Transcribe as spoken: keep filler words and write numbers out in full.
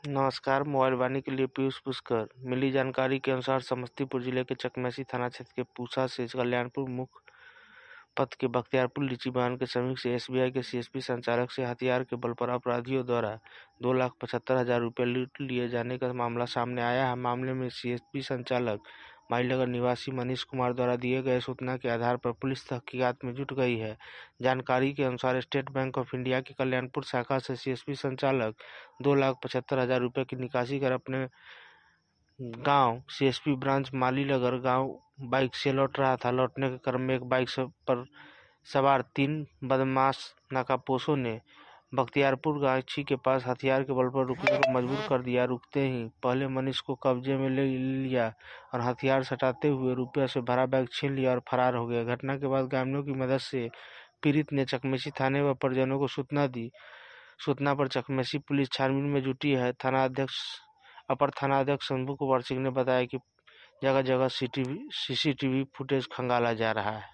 नमस्कार। मोबाइल वाणी के लिए पीयूष पुष्कर। मिली जानकारी के अनुसार समस्तीपुर जिले के चकमेसी थाना क्षेत्र के पूसा से कल्याणपुर मुख्य पथ के बख्तियारपुर लीची बागान के समीप से एसबीआई के सीएसपी संचालक से हथियार के बल पर अपराधियों द्वारा दो लाख पचहत्तर हजार रुपये लूट लिए जाने का मामला सामने आया है। मामले में सीएसपी संचालक माइलनगर निवासी मनीष कुमार द्वारा दिए गए सूचना के आधार पर पुलिस तहकीकात में जुट गई है। जानकारी के अनुसार स्टेट बैंक ऑफ इंडिया की कल्याणपुर शाखा से सीएसपी संचालक दो लाख पचहत्तर हजार रुपये की निकासी कर अपने गांव सीएसपी ब्रांच मालीनगर गांव बाइक से लौट रहा था। लौटने के क्रम में एक बाइक पर सवार तीन बदमाश नाकापोशों ने बख्तियारपुर गाछी के पास हथियार के बल पर रुकने को मजबूर कर दिया। रुकते ही पहले मनीष को कब्जे में ले लिया और हथियार सटाते हुए रुपया से भरा बैग छीन लिया और फरार हो गया। घटना के बाद ग्रामीणों की मदद से पीड़ित ने चकमेसी थाने व परिजनों को सूचना दी। सूचना पर चकमेसी पुलिस छानबीन में जुटी है। थाना अध्यक्ष अपर थाना अध्यक्ष शंभू कुमार सिंह ने बताया कि जगह जगह सीसीटीवी फुटेज खंगाला जा रहा है।